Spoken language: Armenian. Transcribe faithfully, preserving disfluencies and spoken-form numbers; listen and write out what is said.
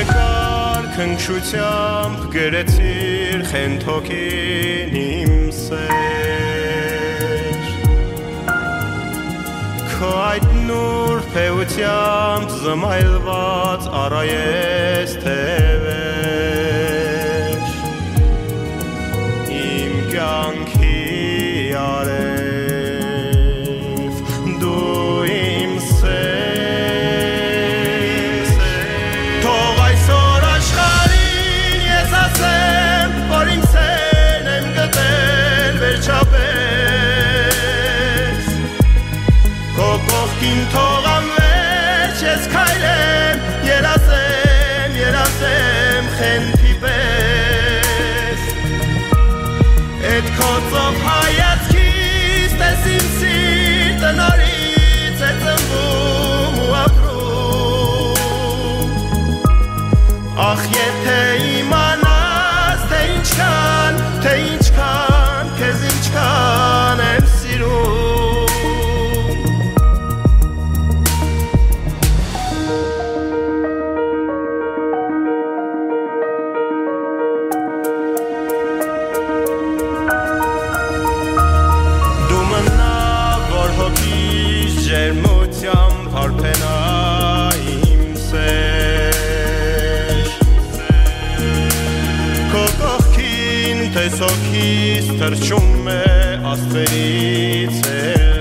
Երկար քնքշությամբ գրեցիր խենթոքին իմ սեր Քո այդ նուրբ էությամբ զմայլված առայես թևեր Իմ կյանքի արև դու իմ սեր Թող այսօր աշխարհին ես ասեմ որ իմ սերն եմ գտել վերջապես Քո կողքին թող անվերջ ես քայլեմ երազեմ երազեմ խենթի պես Էդ քո ծով հայացքից տես իմ սիրտը նորից է ծնվում ու ապրում Ախ եթե իմանաս թե ինչքան թե ինչքան քեզ ինչքան եմ սիրում Դու մնա որ հոգիս ջերմությամբ հարբենա իմ սեր Քո կողքին տեսոքիս թրջում է աստղերից էլ